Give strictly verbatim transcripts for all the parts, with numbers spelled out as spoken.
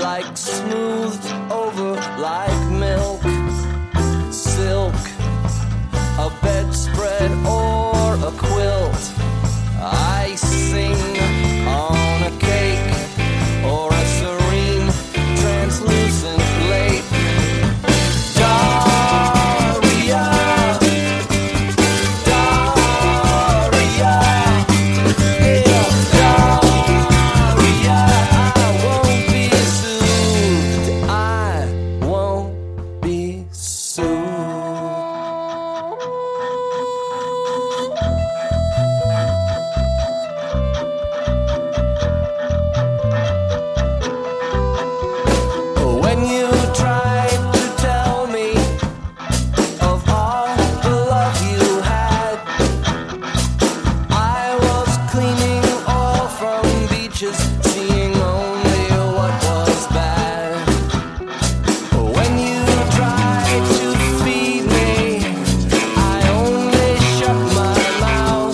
like smoothed over like milk, silk, a bedspread or a quilt, icing on a cake or a serene translucent lake. Daria, Daria, yeah, Daria, I won't be soothed, I won't be soothed. When you tried to tell me of all the love you had, I was cleaning oil from beaches, seeing only what was bad. When you tried to feed me, I only shut my mouth.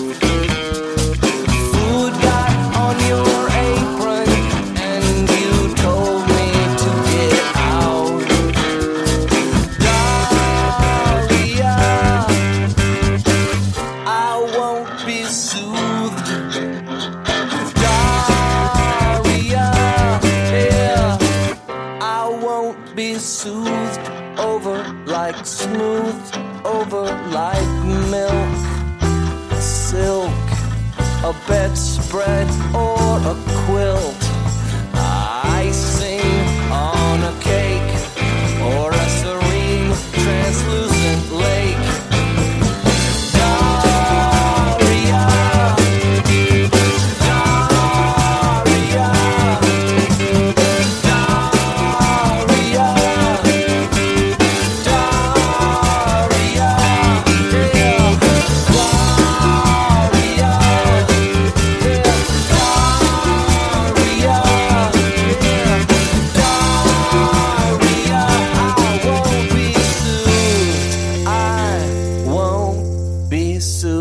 Food got on your apron and you told me to get out. Daria, I won't be soothed. Daria, yeah, I won't be soothed over like smoothed over like milk, silk, a bedspread or a quilt, icing on a cake or a serene translucent lake. Daria, Daria, Daria, Daria, yeah, Daria, I won't be soothed, I won't be soothed.